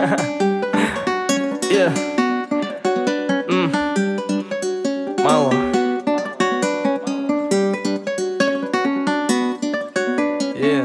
Yeah. Мало. Yeah.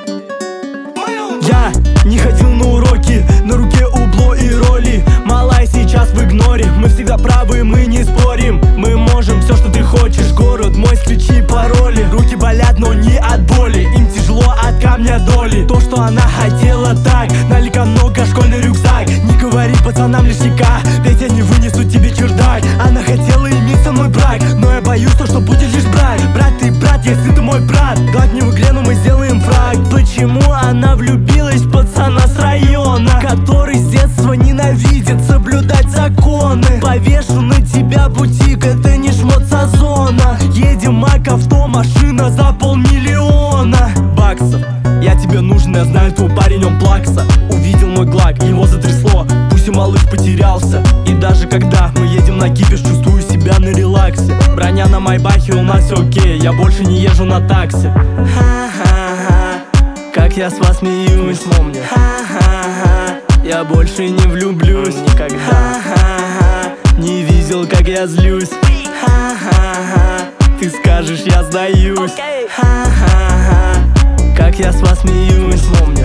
Я не ходил на уроки, на руке убло и роли. Малая сейчас в игноре, мы всегда правы, мы не спорим. Мы можем все, что ты хочешь, город мой с ключи и пароли. Руки болят, но не от боли, им тяжело от камня доли. То, что она хотела так, налика много, школьный рюкзак. Не говори пацанам лишника, ведь я не вынесу тебе чердак. Она хотела иметь со мной брак, но я боюсь, что будет лишь брак. Брат, ты брат, если ты мой брат, гладь не Глену, мы сделаем фраг. Почему она влюбилась в пацана с района, который с детства ненавидит соблюдать законы? Повешу на тебя бутик, это не шмот с Озона. Едем мак-авто, машина за 500 000 баксов. Я тебе нужен, я знаю, твой парень, он плакса. Увидел мой глак, его затрясло, пусть и малыш потерялся. И даже когда мы едем на кипиш, чувствую себя на релаксе. Броня на майбахе, у нас все окей, я больше не езжу на такси. Ха-ха-ха, как я с вас смеюсь, мне. Ха-ха-ха, я больше не влюблюсь никогда. Ха-ха-ха, не видел, как я злюсь. Ха-ха-ха, ты скажешь, я сдаюсь. Ха-ха-ха, как я с вас смеюсь, мне.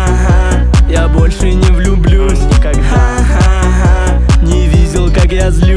Ха-ха-ха, я больше не влюблюсь никогда. Ха-ха-ха, не видел, как я злюсь.